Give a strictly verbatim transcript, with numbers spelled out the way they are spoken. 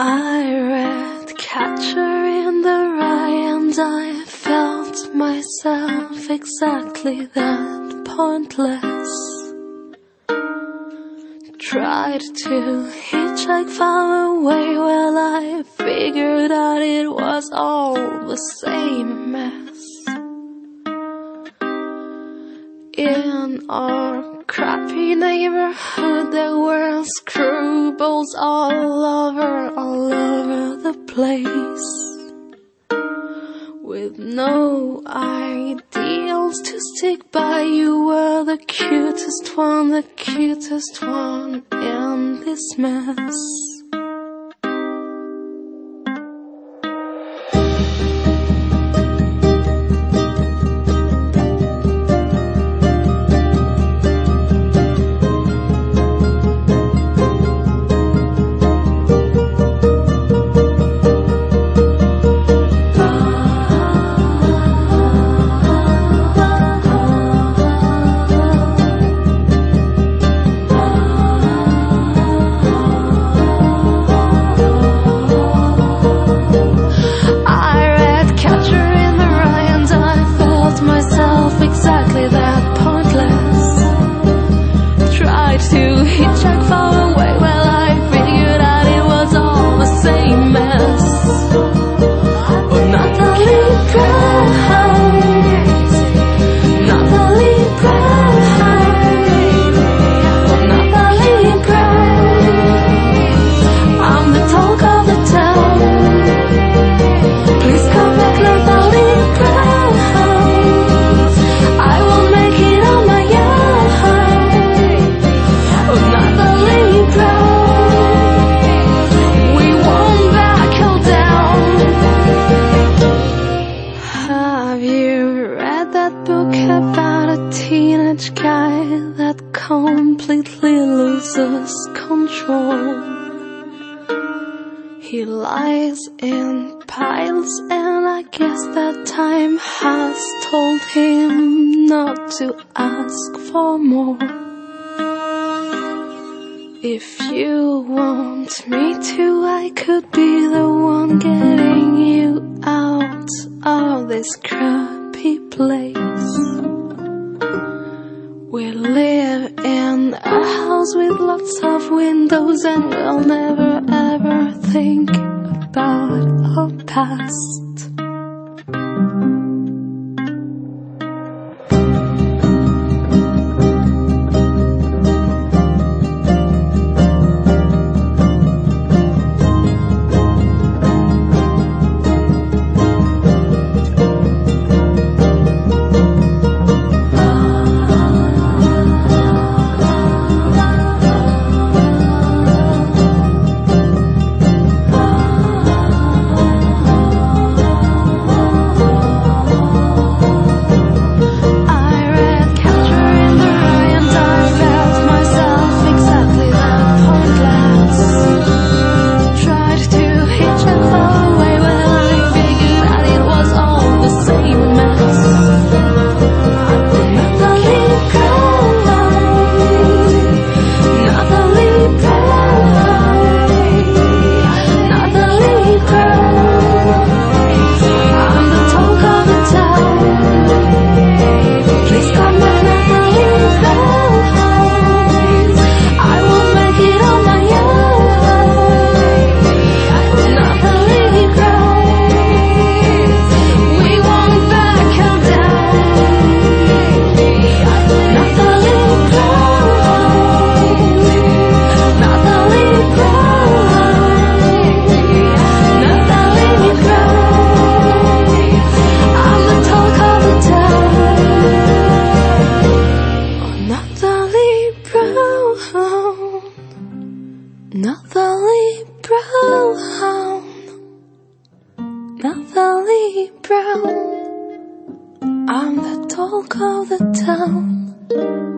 I read Catcher in the Rye and I felt myself exactly that, pointless. Tried to hitchhike far away, well I figured out it was all the same mess. In our crappy neighborhood there were screwballs all over, all over the place, with no ideals to stick by. You were the cutest one, the cutest one in this mess. Exactly that, pointless. Tried to hitchhike far away, well I figured out it was all the same mess. Oh, Natalie Brown, Natalie Brown, oh, Natalie Brown, I'm the talk of the town. Please come back, Natalie Brown. About a teenage guy that completely loses control. He lies in piles, and I guess that time has told him not to ask for more. If you want me to, I could be the one getting you out of this crappy place. We live in a house with lots of windows, and we'll never ever think about our past. Natalie Brown, Natalie Brown, I'm the talk of the town.